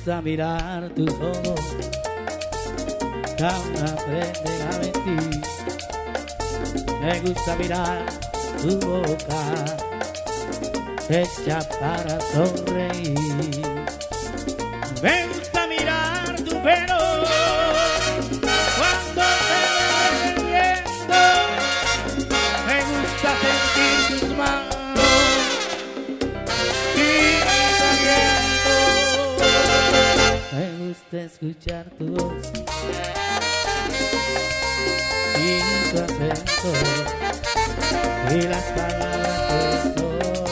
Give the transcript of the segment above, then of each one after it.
gusta mirar tus ojos, aún aprenden a mentir. Me gusta mirar tu boca, hecha para sonreír. Me gusta mirar tu pelo cuando te mueve el viento. Me gusta sentir tus manos y mi aliento. Me gusta escuchar tu voz y tu acento y las palabras que son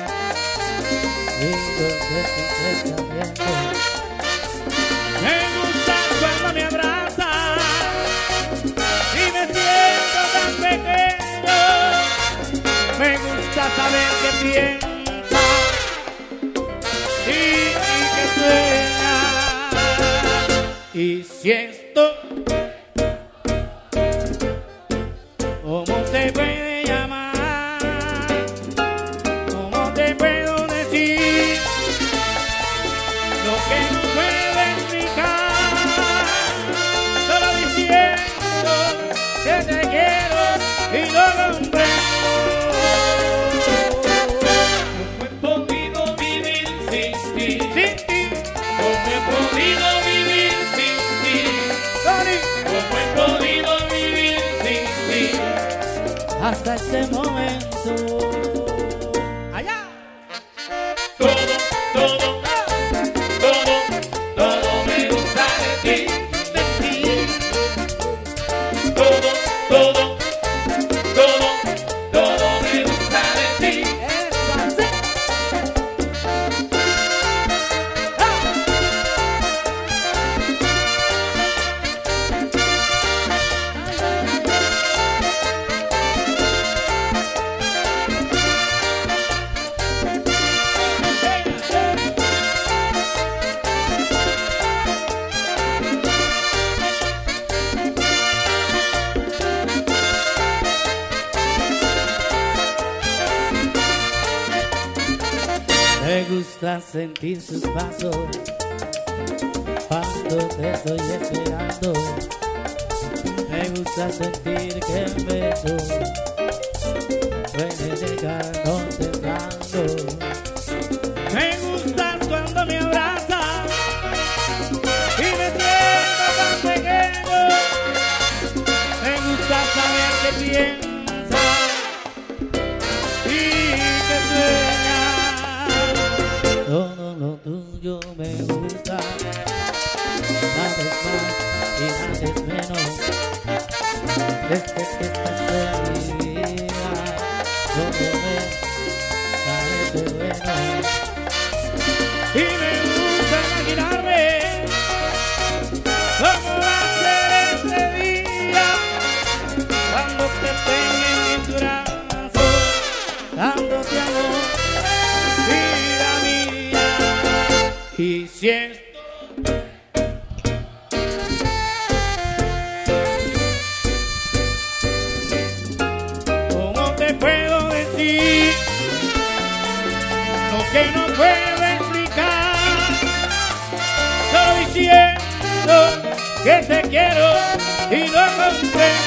lindos de tus pensamientos. Me gusta cuando me abrazas y me siento tan pequeño. Me gusta saber que piensas y que sueñas. Y siento ¿cómo te puede llamar? ¿Cómo te puedo decir lo que no puedo explicar? Solo diciendo que te quiero y lo comprendo. ¿Cómo he podido vivir sin ti? Sin ti, ¿Cómo he podido vivir sin ti? Tony, ¿Cómo he podido vivir sin ti? hasta este momento. Allá. Todo, todo, todo, todo me gusta de ti. Todo, todo, todo, todo me gusta de ti. Es así. Me gusta sentir sus pasos cuando te estoy esperando. Me gusta sentir que el beso puede llegar contemplando. Me gustas cuando me abrazas y me siento tan pequeño. Me gusta saber que piensas y que sueñas. Todo lo tuyo me gusta, nada es más y nada es menos. Desde que estás en mi vida, todo me parece bueno. Y me gusta imaginarme cómo va a ser este día cuando te tenga en mis brazos, dándote amor, vida mía. Y si esto ¿cómo te puedo decir lo que no puedo explicar? Solo diciendo que te quiero y lo comprendo.